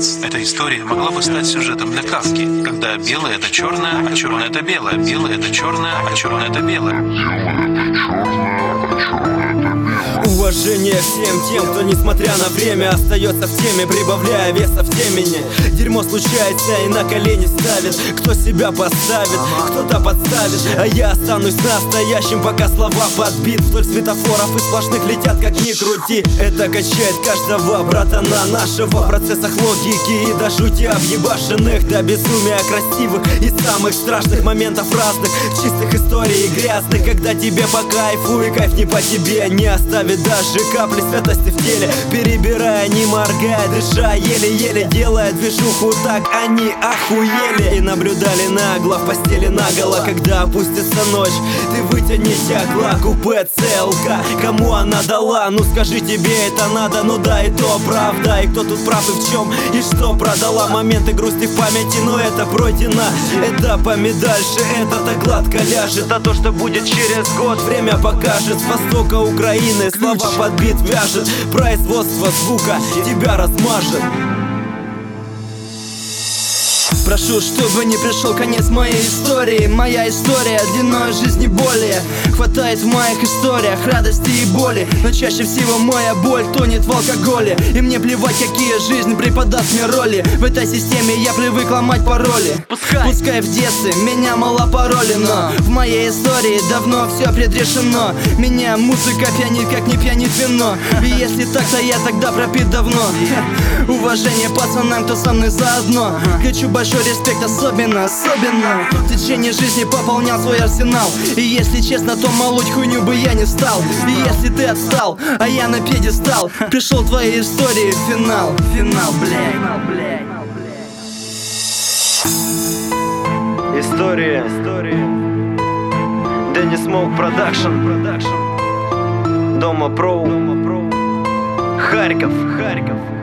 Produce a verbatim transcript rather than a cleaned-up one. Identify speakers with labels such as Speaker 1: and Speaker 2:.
Speaker 1: границ. Эта история могла бы стать сюжетом для сказки, когда белое — это черное, а черное — это белое, белое — это черное, а черное — это белое.
Speaker 2: Уважение всем тем, кто, несмотря на время, остается в теме, прибавляя веса в темени. Дерьмо случается и на колени ставит. Кто себя поставит, кто-то подставит, а я останусь настоящим, пока слова подбит. Вдоль светофоров и сплошных летят, как ни крути. Это качает каждого братана нашего в процессах логики и до жути объебашенных, до безумия красивых и самых страшных моментов разных, чистых историй и грязных, когда тебе по кайфу и кайф не по тебе, не оставит даже капли святости в теле. Перебирая, не моргая, дыша, еле-еле делая движуху, так они охуели. И наблюдали нагло в постели наголо, когда опустится ночь. Ты вытяни тягла, купе целка. Кому она дала? Ну скажи, тебе это надо? Ну да, и то правда. И кто тут прав и в чем? И что продала? Моменты грусти в памяти, но это пройдено этапами дальше. Это так гладко ляжет, а то, что будет через год, время покажет. С востока Украины слова под бит вяжет. Производство звука тебя размажет.
Speaker 3: Прошу, чтобы не пришел конец моей истории. Моя история длиной жизни более хватает в моих историях радости и боли, но чаще всего моя боль тонет в алкоголе. И мне плевать, какие жизнь преподаст мне роли. В этой системе я привык ломать пароли. Пускай, Пускай в детстве меня мало пароли, но в моей истории давно все предрешено. Меня музыка пьянит, как не пьянит вино. И если так, то я тогда пропит давно. Уважение пацанам, кто со мной заодно. Кричу большой респект, особенно, особенно в течение жизни пополнял свой арсенал. И если честно, то молоть хуйню бы я не стал. И если ты отстал, а я на пьедестал, пришел твоей истории финал. Финал, блядь.
Speaker 2: История, история. Дэнни Смоук Продакшн. Дома Про. Харьков, Харьков.